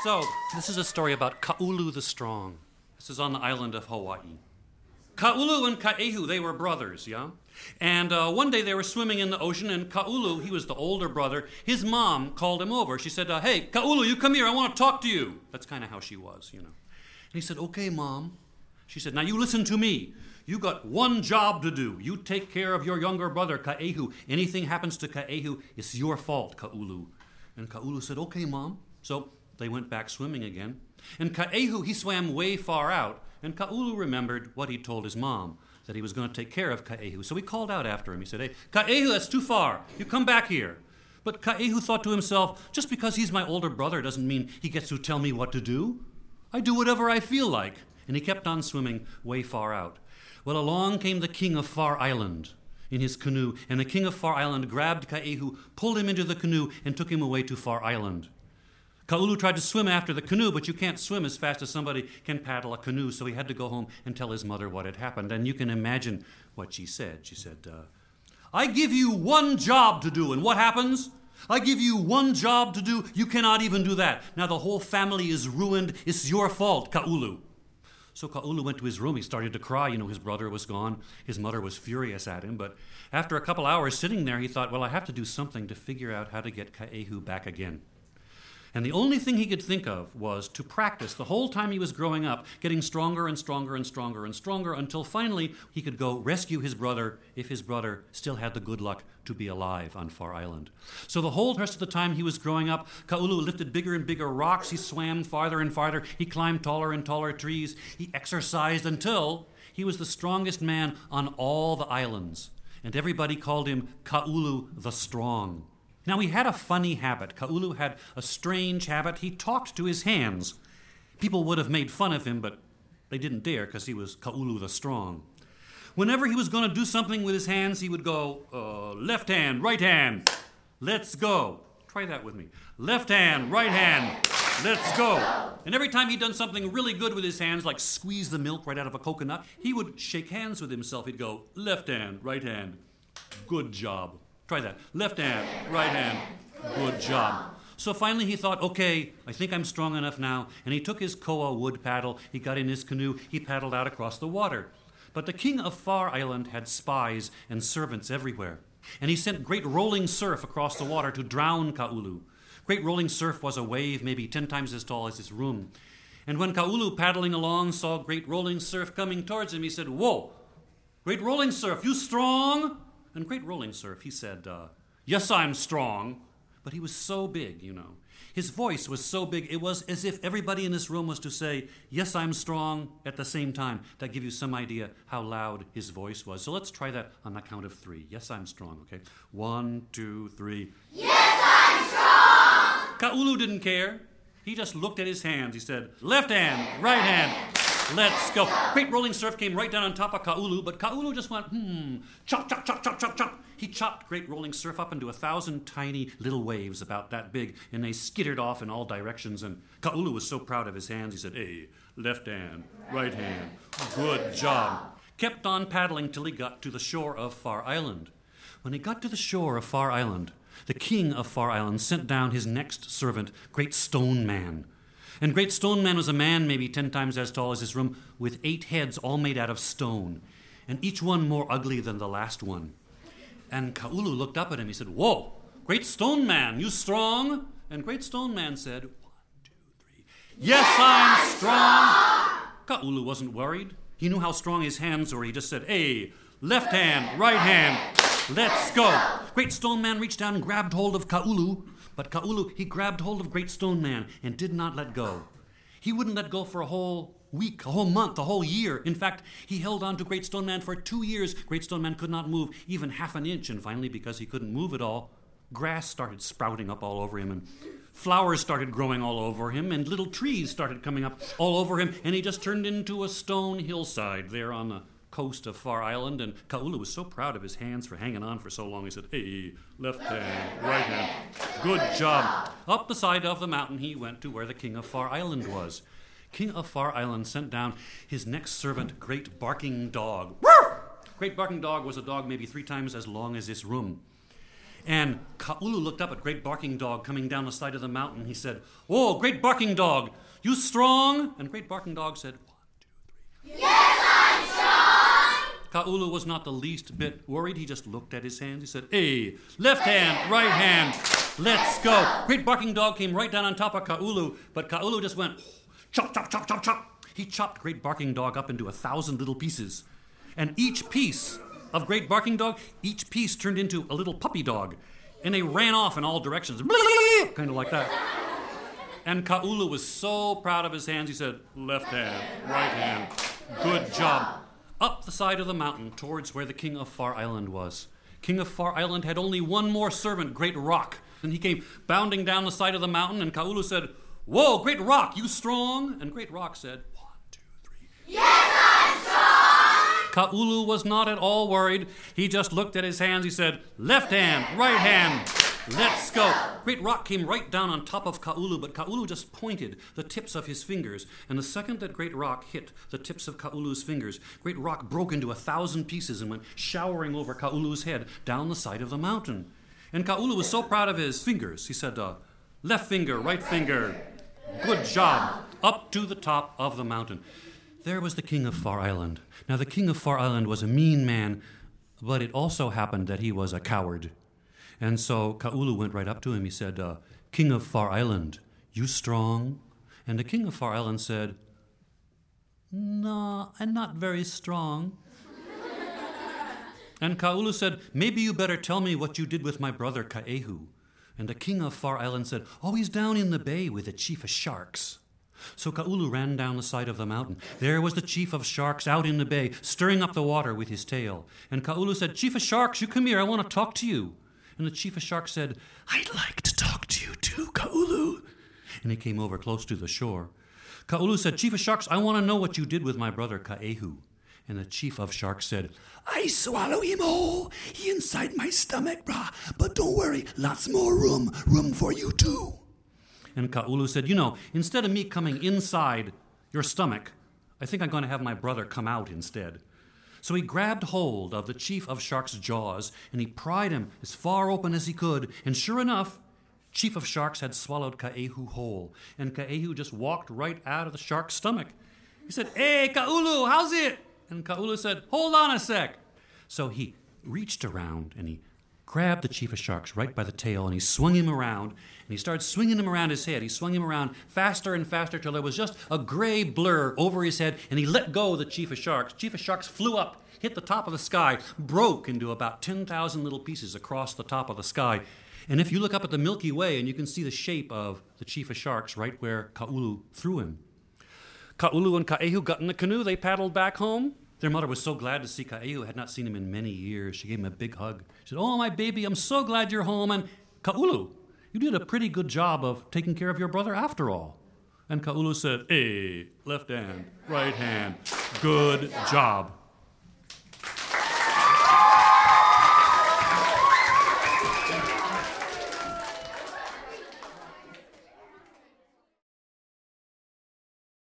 So, this is a story about Ka'ulu the Strong. This is on the island of Hawaii. Ka'ulu and Ka'ehu, they were brothers, yeah? And one day they were swimming in the ocean, and Ka'ulu, he was the older brother, his mom called him over. She said, hey, Ka'ulu, you come here, I want to talk to you. That's kind of how she was, you know. And he said, okay, Mom. She said, now you listen to me. You got one job to do. You take care of your younger brother, Ka'ehu. Anything happens to Ka'ehu, it's your fault, Ka'ulu. And Ka'ulu said, okay, Mom. So they went back swimming again. And Ka'ehu, he swam way far out. And Ka'ulu remembered what he told his mom, that he was going to take care of Ka'ehu. So he called out after him. He said, hey, Ka'ehu, that's too far. You come back here. But Ka'ehu thought to himself, just because he's my older brother doesn't mean he gets to tell me what to do. I do whatever I feel like. And he kept on swimming way far out. Well, along came the king of Far Island in his canoe, and the king of Far Island grabbed Ka'ehu, pulled him into the canoe, and took him away to Far Island. Ka'ulu tried to swim after the canoe, but you can't swim as fast as somebody can paddle a canoe, so he had to go home and tell his mother what had happened. And you can imagine what she said. She said, I give you one job to do, and what happens? I give you one job to do, you cannot even do that. Now the whole family is ruined. It's your fault, Ka'ulu. So Ka'ulu went to his room. He started to cry. You know, his brother was gone. His mother was furious at him. But after a couple hours sitting there, he thought, well, I have to do something to figure out how to get Ka'ehu back again. And the only thing he could think of was to practice the whole time he was growing up, getting stronger and stronger and stronger and stronger until finally he could go rescue his brother if his brother still had the good luck to be alive on Far Island. So the whole rest of the time he was growing up, Ka'ulu lifted bigger and bigger rocks. He swam farther and farther. He climbed taller and taller trees. He exercised until he was the strongest man on all the islands. And everybody called him Ka'ulu the Strong. Now, he had a funny habit. Ka'ulu had a strange habit. He talked to his hands. People would have made fun of him, but they didn't dare because he was Ka'ulu the Strong. Whenever he was going to do something with his hands, he would go, left hand, right hand, let's go. Try that with me. Left hand, right hand, let's go. And every time he'd done something really good with his hands, like squeeze the milk right out of a coconut, he would shake hands with himself. He'd go, left hand, right hand, good job. Try that. Left hand, right hand, good job. So finally he thought, okay, I think I'm strong enough now. And he took his koa wood paddle, he got in his canoe, he paddled out across the water. But the king of Far Island had spies and servants everywhere. And he sent great rolling surf across the water to drown Ka'ulu. Great rolling surf was a wave maybe 10 times as tall as this room. And when Ka'ulu, paddling along, saw great rolling surf coming towards him, he said, whoa, great rolling surf, you strong? And great rolling surf, he said, yes, I'm strong. But he was so big, you know. His voice was so big, it was as if everybody in this room was to say, yes, I'm strong, at the same time. That gives you some idea how loud his voice was. So let's try that on the count of 3. Yes, I'm strong, okay? 1, 2, 3. Yes, I'm strong! Ka'ulu didn't care. He just looked at his hands. He said, left hand, right hand. Let's go. Great rolling surf came right down on top of Ka'ulu, but Ka'ulu just went, chop, chop, chop, chop, chop, chop. He chopped great rolling surf up into 1,000 tiny little waves about that big, and they skittered off in all directions, and Ka'ulu was so proud of his hands, he said, hey, left hand, right hand, good job. Kept on paddling till he got to the shore of Far Island. When he got to the shore of Far Island, the king of Far Island sent down his next servant, Great Stone Man. And Great Stone Man was a man maybe 10 times as tall as this room, with 8 heads all made out of stone, and each one more ugly than the last one. And Ka'ulu looked up at him. He said, whoa, Great Stone Man, you strong? And Great Stone Man said, 1, 2, 3, yes, I'm strong. Ka'ulu wasn't worried. He knew how strong his hands were. He just said, hey, left hand, right hand, let's go. Great Stone Man reached down and grabbed hold of Ka'ulu. But Ka'ulu, he grabbed hold of Great Stone Man and did not let go. He wouldn't let go for a whole week, a whole month, a whole year. In fact, he held on to Great Stone Man for 2 years. Great Stone Man could not move even half an inch. And finally, because he couldn't move at all, grass started sprouting up all over him, and flowers started growing all over him, and little trees started coming up all over him, and he just turned into a stone hillside there on the coast of Far Island. And Ka'ulu was so proud of his hands for hanging on for so long. He said, hey, left hand, right hand, good job. Up the side of the mountain he went to where the king of Far Island was. King of Far Island sent down his next servant, Great Barking Dog. Great Barking Dog was a dog maybe 3 times as long as this room. And Ka'ulu looked up at Great Barking Dog coming down the side of the mountain. He said, "Whoa, Great Barking Dog, you strong?" And Great Barking Dog said, 1, 2, 3. Yes, I'm strong! Ka'ulu was not the least bit worried. He just looked at his hands. He said, "Hey, left hand, right hand, let's go." Great Barking Dog came right down on top of Ka'ulu, but Ka'ulu just went, chop, chop, chop, chop, chop. He chopped Great Barking Dog up into 1,000 little pieces. And each piece of Great Barking Dog, each piece turned into a little puppy dog. And they ran off in all directions, kind of like that. And Ka'ulu was so proud of his hands, he said, "Left hand, right hand, good job." Up the side of the mountain towards where the King of Far Island was. King of Far Island had only one more servant, Great Rock. And he came bounding down the side of the mountain, and Ka'ulu said, "Whoa, Great Rock, you strong?" And Great Rock said, 1, 2, 3. Yes, I'm strong! Ka'ulu was not at all worried. He just looked at his hands. He said, "Left hand, right hand, let's go." Great Rock came right down on top of Ka'ulu, but Ka'ulu just pointed the tips of his fingers. And the second that Great Rock hit the tips of Ka'ulu's fingers, Great Rock broke into 1,000 pieces and went showering over Ka'ulu's head down the side of the mountain. And Ka'ulu was so proud of his fingers. He said, "Left finger, right finger, good job," up to the top of the mountain. There was the King of Far Island. Now, the King of Far Island was a mean man, but it also happened that he was a coward. And so Ka'ulu went right up to him. He said, "King of Far Island, you strong?" And the King of Far Island said, "No, I'm not very strong." And Ka'ulu said, "Maybe you better tell me what you did with my brother Ka'ehu." And the King of Far Island said, "Oh, he's down in the bay with the chief of sharks." So Ka'ulu ran down the side of the mountain. There was the chief of sharks out in the bay, stirring up the water with his tail. And Ka'ulu said, "Chief of sharks, you come here. I want to talk to you." And the chief of sharks said, "I'd like to talk to you too, Ka'ulu." And he came over close to the shore. Ka'ulu said, "Chief of sharks, I want to know what you did with my brother Ka'ehu." And the chief of sharks said, "I swallow him whole. He inside my stomach, brah. But don't worry, lots more room for you too." And Ka'ulu said, "Instead of me coming inside your stomach, I think I'm going to have my brother come out instead." So he grabbed hold of the chief of sharks' jaws, and he pried him as far open as he could. And sure enough, chief of sharks had swallowed Ka'ehu whole. And Ka'ehu just walked right out of the shark's stomach. He said, "Hey, Ka'ulu, how's it?" And Ka'ulu said, "Hold on a sec." So he reached around and he grabbed the chief of sharks right by the tail, and he swung him around, and he started swinging him around his head. He swung him around faster and faster till there was just a gray blur over his head, and he let go of the chief of sharks. Chief of sharks flew up, hit the top of the sky, broke into about 10,000 little pieces across the top of the sky. And if you look up at the Milky Way, and you can see the shape of the chief of sharks right where Ka'ulu threw him. Ka'ulu and Ka'ehu got in the canoe. They paddled back home. Their mother was so glad to see Ka'ehu, had not seen him in many years. She gave him a big hug. She said, "Oh, my baby, I'm so glad you're home. And Ka'ulu, you did a pretty good job of taking care of your brother after all." And Ka'ulu said, "Hey, left hand, right hand, good job."